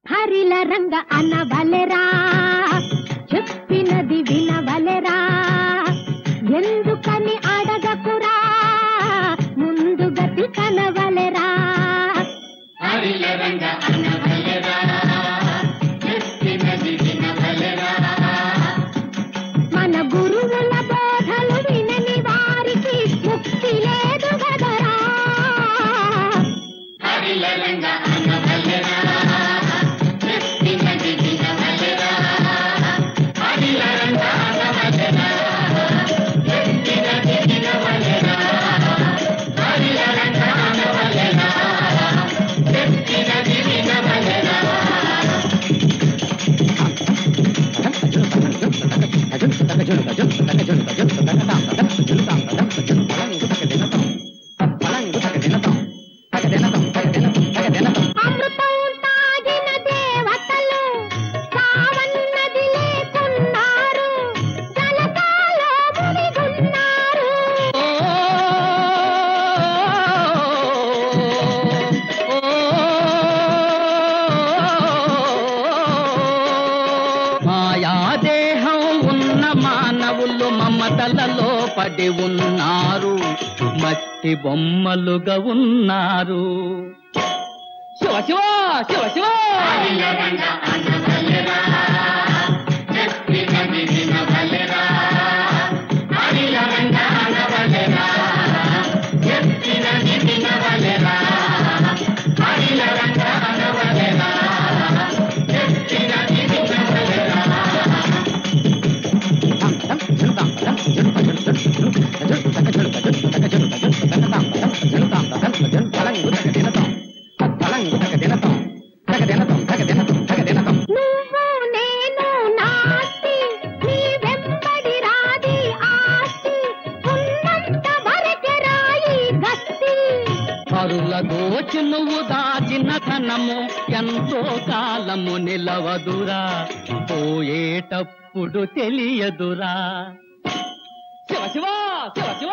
హరిల రంగ అనవలెరా చెప్పినది వినవలెరా ఎందుకని అడగకురా ముందు గతి కనవలెరా హరిల రంగ అనవలెరా చెప్పినది వినవలెరా మన గురువుల బోధలు వినని వారికి ముక్తి లేదు గదరా హరిల రంగ అనవలెరా మాయాదేహం ఉన్న మానవులు మమతలలో పడి ఉన్నారు మట్టి బొమ్మలుగా ఉన్నారు శివ శివ శివ శివ దోచి నువ్వు దాచిన ధనము ఎంతో కాలము నిలవదురా పోయేటప్పుడు తెలియదురా శివ శివ శివ శివ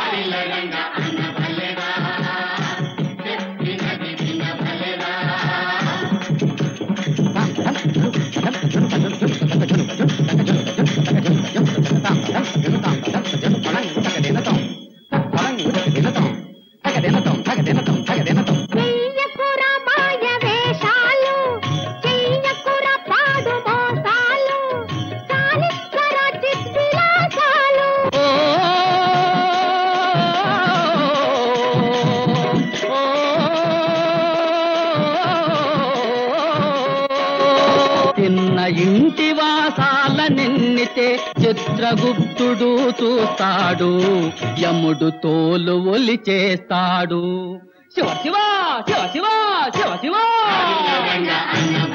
ఇంటి వాసాల నిన్నితే చిత్రగుప్తుడు చూస్తాడు యముడు తోలు ఒలి చేస్తాడు శివ శివ శివ శివ శివ శివ